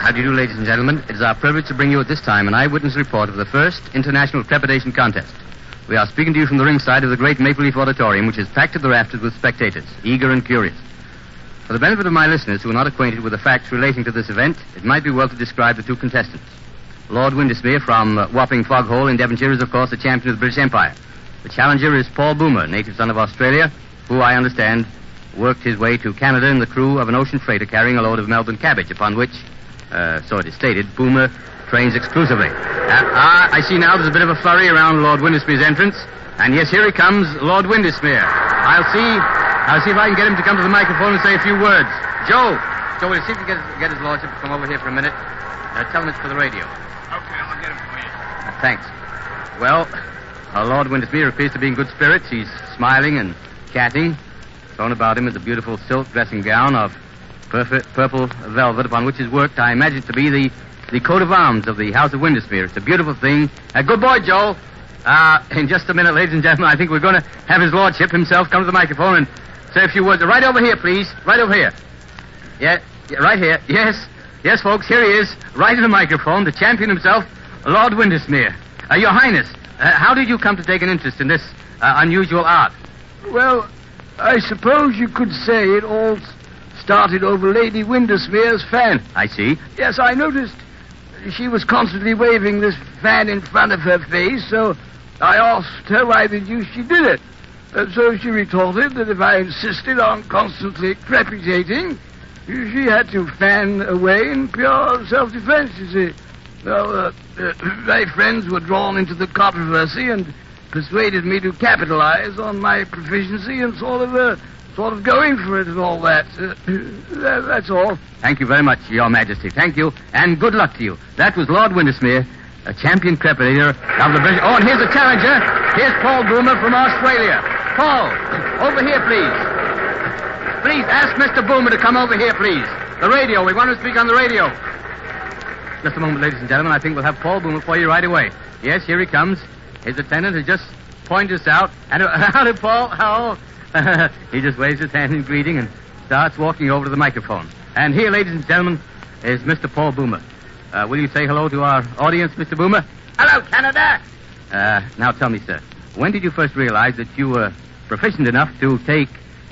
How do you do, ladies and gentlemen? It is our privilege to bring you at this time an eyewitness report of the first International Trepidation Contest. We are speaking to you from the ringside of the great Maple Leaf Auditorium, which is packed to the rafters with spectators, eager and curious. For the benefit of my listeners who are not acquainted with the facts relating to this event, it might be well to describe the two contestants. Lord Windermere from Wapping Foghole in Devonshire is, of course, the champion of the British Empire. The challenger is Paul Boomer, native son of Australia, who, I understand, worked his way to Canada in the crew of an ocean freighter carrying a load of Melbourne cabbage, upon which, so it is stated, Boomer trains exclusively. I see now there's a bit of a flurry around Lord Windermere's entrance. And yes, here he comes, Lord Windermere. I'll see if I can get him to come to the microphone and say a few words. Joe, will you see if you can get his lordship to come over here for a minute? Tell him it's for the radio. Okay, I'll get him for you. Thanks. Well, Lord Windermere appears to be in good spirits. He's smiling and chatting. Thrown about him is a beautiful silk dressing gown of purple velvet upon which is worked, I imagine, to be the coat of arms of the House of Windermere. It's a beautiful thing. Good boy, Joel. In just a minute, ladies and gentlemen, I think we're going to have his lordship himself come to the microphone and say a few words. Right over here, please. Right over here. Yeah, right here. Yes, folks, here he is, right in the microphone, the champion himself, Lord Windermere. Your Highness, how did you come to take an interest in this unusual art? Well, I suppose you could say it all started over Lady Windermere's fan. I see. Yes, I noticed she was constantly waving this fan in front of her face, so I asked her why the deuce she did it. And so she retorted that if I insisted on constantly crepitating, she had to fan away in pure self-defense, you see. Well, my friends were drawn into the controversy and persuaded me to capitalize on my proficiency and sort of going for it and all that. That's all. Thank you very much, Your Majesty. Thank you, and good luck to you. That was Lord Windermere, a champion crepitator of the British... Oh, and here's the challenger. Here's Paul Boomer from Australia. Paul, over here, please. Please, ask Mr. Boomer to come over here, please. The radio. We want to speak on the radio. Just a moment, ladies and gentlemen. I think we'll have Paul Boomer for you right away. Yes, here he comes. His attendant has just pointed us out. And howdy, Paul. How? He just waves his hand in greeting and starts walking over to the microphone. And here, ladies and gentlemen, is Mr. Paul Boomer. Will you say hello to our audience, Mr. Boomer? Hello, Canada. Now tell me, sir, when did you first realize that you were proficient enough to take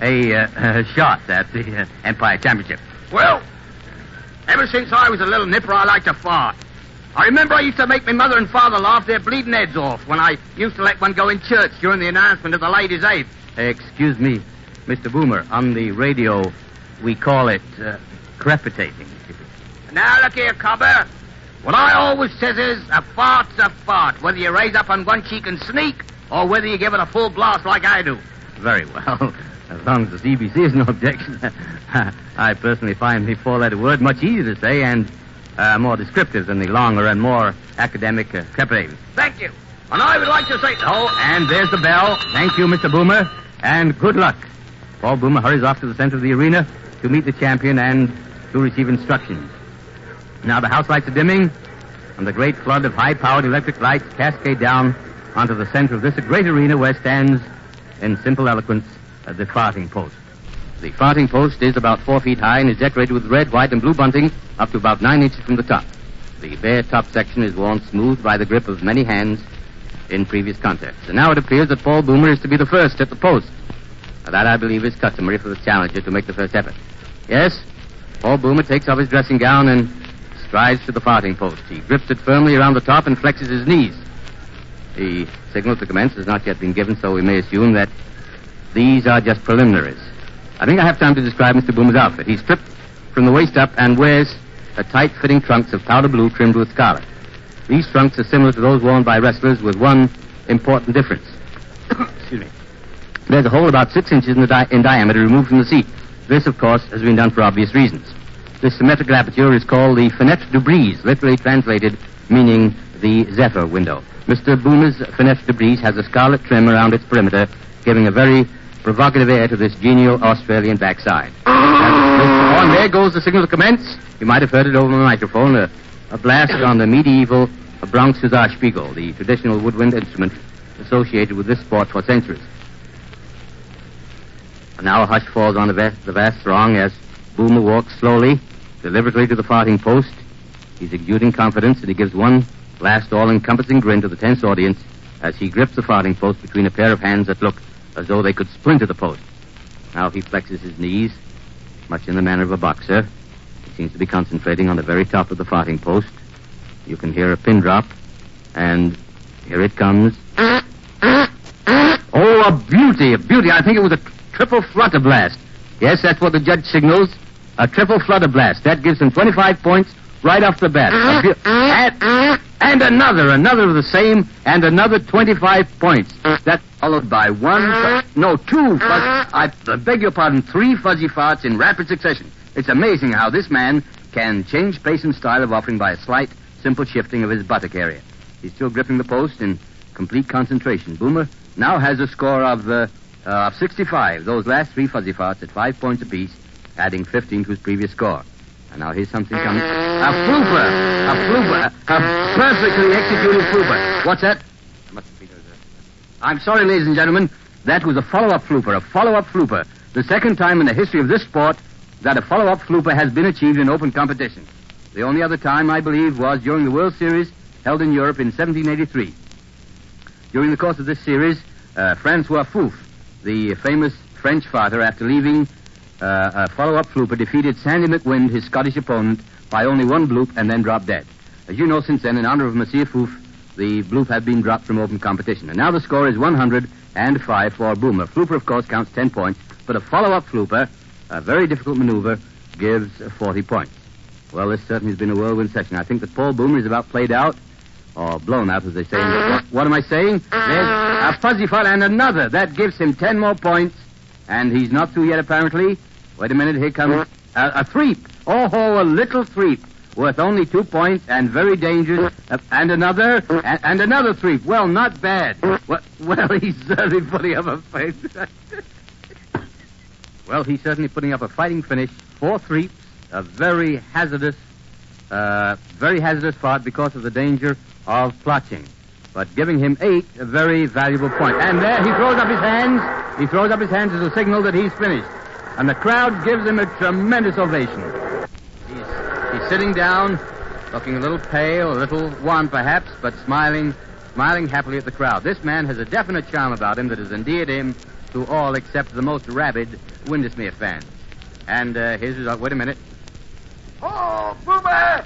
a shot at the Empire Championship? Well, ever since I was a little nipper, I liked to fart. I remember I used to make my mother and father laugh their bleeding heads off when I used to let one go in church during the announcement of the ladies' aid. Excuse me, Mr. Boomer. On the radio, we call it crepitating. Now, look here, cobber. What I always says is, a fart's a fart, whether you raise up on one cheek and sneak, or whether you give it a full blast like I do. Very well. As long as the CBC is no objection. I personally find the four-letter word much easier to say and more descriptive than the longer and more academic crepitating. Thank you. And I would like to say... Oh, and there's the bell. Thank you, Mr. Boomer, and good luck. Paul Boomer hurries off to the center of the arena to meet the champion and to receive instructions. Now the house lights are dimming, and the great flood of high-powered electric lights cascade down onto the center of this great arena where stands, in simple eloquence, the farting post. The farting post is about 4 feet high and is decorated with red, white, and blue bunting up to about 9 inches from the top. The bare top section is worn smooth by the grip of many hands in previous contests. And now it appears that Paul Boomer is to be the first at the post. Now, that, I believe, is customary for the challenger to make the first effort. Yes, Paul Boomer takes off his dressing gown and strides to the farting post. He grips it firmly around the top and flexes his knees. The signal to commence has not yet been given, so we may assume that these are just preliminaries. I think I have time to describe Mr. Boomer's outfit. He's stripped from the waist up and wears a tight-fitting trunks of powder blue trimmed with scarlet. These trunks are similar to those worn by wrestlers with one important difference. Excuse me. There's a hole about 6 inches in diameter removed from the seat. This, of course, has been done for obvious reasons. This symmetrical aperture is called the fenêtre de brise, literally translated meaning the zephyr window. Mr. Boomer's fenêtre de brise has a scarlet trim around its perimeter, giving a very provocative air to this genial Australian backside. And there goes the signal to commence. You might have heard it over the microphone, a blast on the medieval Bronx Spiegel, the traditional woodwind instrument associated with this sport for centuries. And now a hush falls on the vast throng as Boomer walks slowly, deliberately to the farting post. He's exuding confidence, and he gives one last all-encompassing grin to the tense audience as he grips the farthing post between a pair of hands that look as though they could splinter the post. Now he flexes his knees, much in the manner of a boxer. He seems to be concentrating on the very top of the farthing post. You can hear a pin drop, and here it comes. Oh, a beauty, a beauty. I think it was a triple flutter blast. Yes, that's what the judge signals. A triple flutter blast. That gives him 25 points right off the bat. And another of the same, and another 25 points. That followed by three fuzzy farts in rapid succession. It's amazing how this man can change pace and style of offering by a slight, simple shifting of his buttock area. He's still gripping the post in complete concentration. Boomer now has a score of 65. Those last three fuzzy farts at 5 points apiece, adding 15 to his previous score. And now here's something coming. A flooper. A perfectly executed flooper. What's that? I'm sorry, ladies and gentlemen. That was a follow-up flooper. The second time in the history of this sport that a follow-up flooper has been achieved in open competition. The only other time, I believe, was during the World Series held in Europe in 1783. During the course of this series, Francois Fouf, the famous French farter, after leaving a follow-up flooper, defeated Sandy McWind, his Scottish opponent, by only one bloop and then dropped dead. As you know, since then, in honor of Monsieur Fouf, the bloop had been dropped from open competition. And now the score is 105 for Boomer. Flooper, of course, counts 10 points, but a follow-up flooper, a very difficult maneuver, gives 40 points. Well, this certainly has been a whirlwind session. I think that Paul Boomer is about played out, or blown out, as they say. What am I saying? There's a fuzzy fart and another. That gives him 10 more points, and he's not through yet, apparently. Wait a minute, here comes a threep. Oh, a little threep, worth only 2 points and very dangerous. And another threep. Well, not bad. Well, he's certainly putting up a fight. Well, he's certainly putting up a fighting finish. 4 threeps, a very hazardous fart because of the danger of plotching. But giving him 8, a very valuable point. And there he throws up his hands. He throws up his hands as a signal that he's finished. And the crowd gives him a tremendous ovation. He's sitting down, looking a little pale, a little wan perhaps, but smiling happily at the crowd. This man has a definite charm about him that has endeared him to all except the most rabid Windesmere fans. And here's his result. Wait a minute. Oh, Boomer!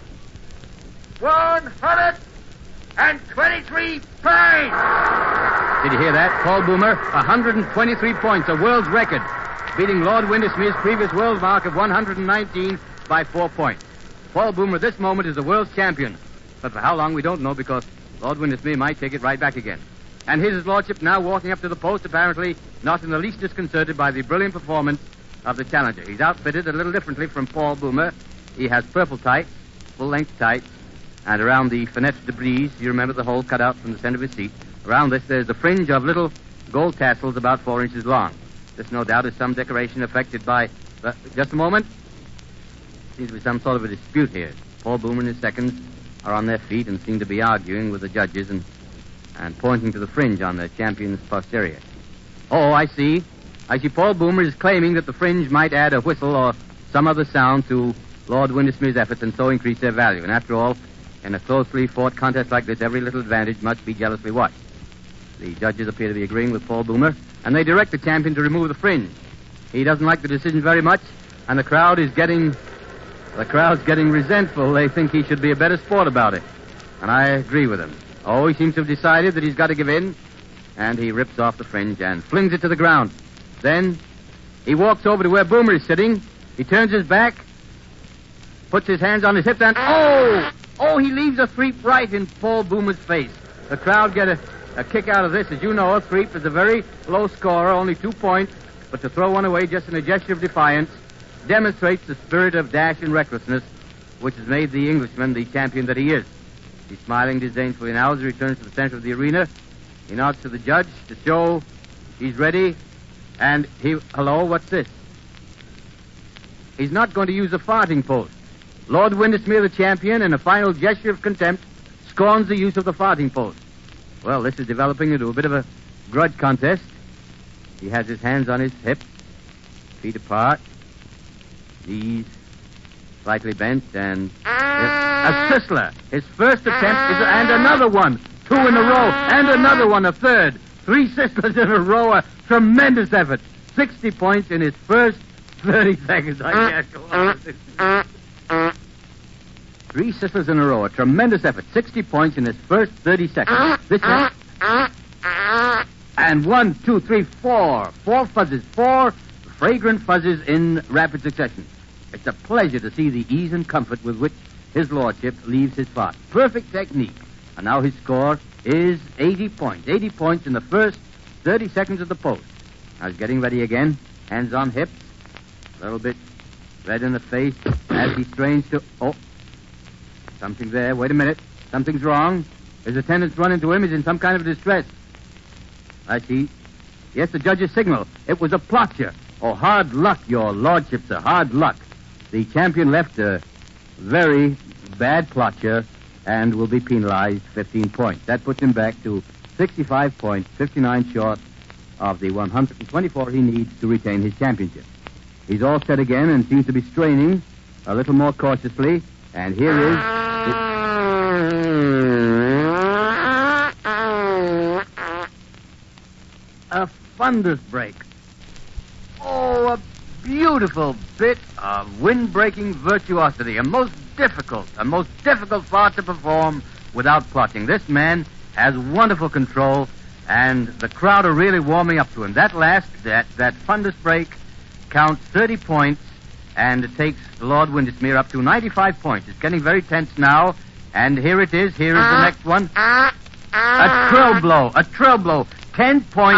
123 points! Did you hear that? Paul Boomer, 123 points, a world's record, beating Lord Windesmere's previous world mark of 119 by 4 points. Paul Boomer at this moment is the world's champion. But for how long, we don't know, because Lord Windesmere might take it right back again. And here's his lordship now walking up to the post, apparently not in the least disconcerted by the brilliant performance of the challenger. He's outfitted a little differently from Paul Boomer. He has purple tights, full-length tights, and around the fenêtre de brise, you remember the hole cut out from the center of his seat, around this there's a fringe of little gold tassels about 4 inches long. This, no doubt, is some decoration affected by... just a moment. Seems to be some sort of a dispute here. Paul Boomer and his seconds are on their feet and seem to be arguing with the judges and pointing to the fringe on the champion's posterior. Oh, I see. Paul Boomer is claiming that the fringe might add a whistle or some other sound to Lord Windesmere's efforts and so increase their value. And after all, in a closely fought contest like this, every little advantage must be jealously watched. The judges appear to be agreeing with Paul Boomer, and they direct the champion to remove the fringe. He doesn't like the decision very much, and the crowd's getting resentful. They think he should be a better sport about it. And I agree with him. Oh, he seems to have decided that he's got to give in, and he rips off the fringe and flings it to the ground. Then he walks over to where Boomer is sitting. He turns his back, puts his hands on his hips, and he leaves a threep right in Paul Boomer's face. The crowd get a kick out of this. As you know, a threep is a very low scorer, only 2 points, but to throw one away just in a gesture of defiance demonstrates the spirit of dash and recklessness which has made the Englishman the champion that he is. He's smiling disdainfully now as he returns to the center of the arena. He nods to the judge to show he's ready, and hello, what's this? He's not going to use a farting post. Lord Windesmere, the champion, in a final gesture of contempt, scorns the use of the farting post. Well, this is developing into a bit of a grudge contest. He has his hands on his hips, feet apart, knees slightly bent, and a Sisler. His first attempt and another one. 2 in a row, and another one, a third. 3 Sislers in a row, a tremendous effort. 60 points in his first 30 seconds. I can't go on with this. 3 Sislers in a row, a tremendous effort. 60 points in his first 30 seconds. This one. And 1, 2, 3, 4. 4 fuzzes. 4 fragrant fuzzes in rapid succession. It's a pleasure to see the ease and comfort with which his lordship leaves his spot. Perfect technique. And now his score is 80 points. 80 points in the first 30 seconds of the post. Now he's getting ready again. Hands on hips. A little bit red in the face as he strains to... Oh, something there. Wait a minute. Something's wrong. His attendants run into him. He's in some kind of distress. I see. Yes, the judge's signal. It was a plotcher. Oh, hard luck, your lordship, sir. Hard luck. The champion left a very bad plotcher and will be penalized 15 points. That puts him back to 65 points, 59 short of the 124 he needs to retain his championship. He's all set again and seems to be straining a little more cautiously. And here is... a fundus break. Oh, a beautiful bit of wind-breaking virtuosity. A most difficult part to perform without plotting. This man has wonderful control, and the crowd are really warming up to him. That fundus break counts 30 points, and it takes Lord Windesmere up to 95 points. It's getting very tense now, and here it is. Here is the next one. A trill blow. 10 points,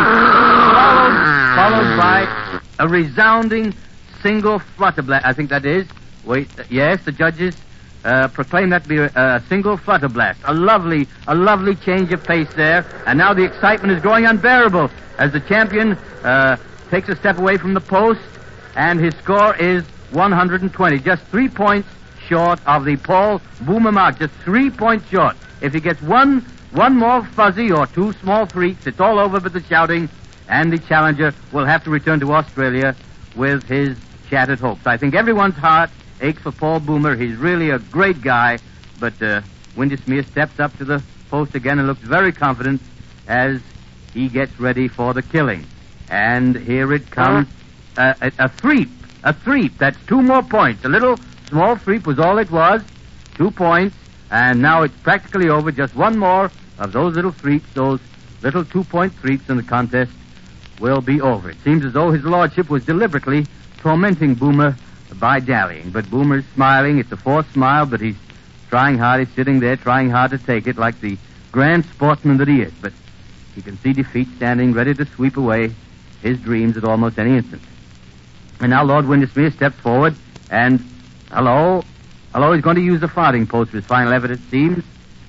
followed by a resounding single flutter blast. I think that is. Wait, yes, the judges proclaim that to be a single flutter blast. A lovely change of pace there. And now the excitement is growing unbearable as the champion takes a step away from the post, and his score is 120. Just 3 points short of the Paul Boomer mark. Just 3 points short. If he gets one more fuzzy or 2 small freaks, it's all over but the shouting, and the challenger will have to return to Australia with his shattered hopes. I think everyone's heart aches for Paul Boomer. He's really a great guy, but Windesmere steps up to the post again and looks very confident as he gets ready for the killing. And here it comes. A threep. That's 2 more points. A little small threep was all it was. 2 points. And now it's practically over. Just 1 more of those little threeps, those little 2-point threeps, and the contest will be over. It seems as though his lordship was deliberately tormenting Boomer by dallying. But Boomer's smiling. It's a forced smile, but he's trying hard. He's sitting there trying hard to take it like the grand sportsman that he is. But he can see defeat standing ready to sweep away his dreams at almost any instant. And now Lord Windesmere steps forward and... Hello, he's going to use the farthing post for his final effort, it seems.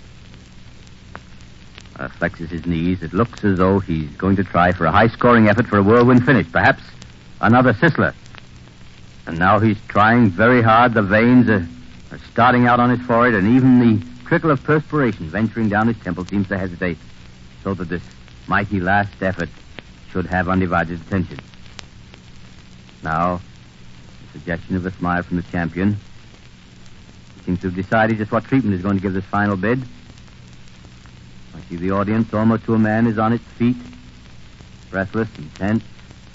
Flexes his knees. It looks as though he's going to try for a high-scoring effort for a whirlwind finish. Perhaps another Sisler. And now he's trying very hard. The veins are starting out on his forehead, and even the trickle of perspiration venturing down his temple seems to hesitate, so that this mighty last effort should have undivided attention. Now, the suggestion of a smile from the champion. He seems to have decided just what treatment he's going to give this final bid. I see the audience, almost to a man, is on its feet, breathless and tense.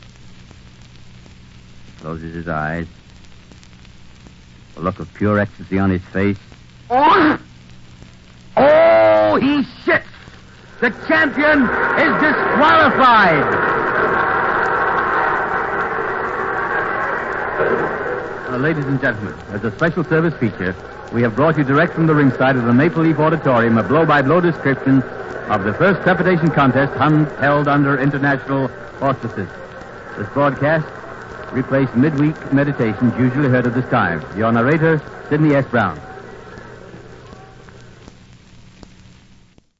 He closes his eyes. A look of pure ecstasy on his face. Oh, he shits! The champion is disqualified! Ladies and gentlemen, as a special service feature, we have brought you direct from the ringside of the Maple Leaf Auditorium a blow-by-blow description of the first trepitation contest held under international auspices. This broadcast replaced midweek meditations usually heard at this time. Your narrator, Sidney S. Brown.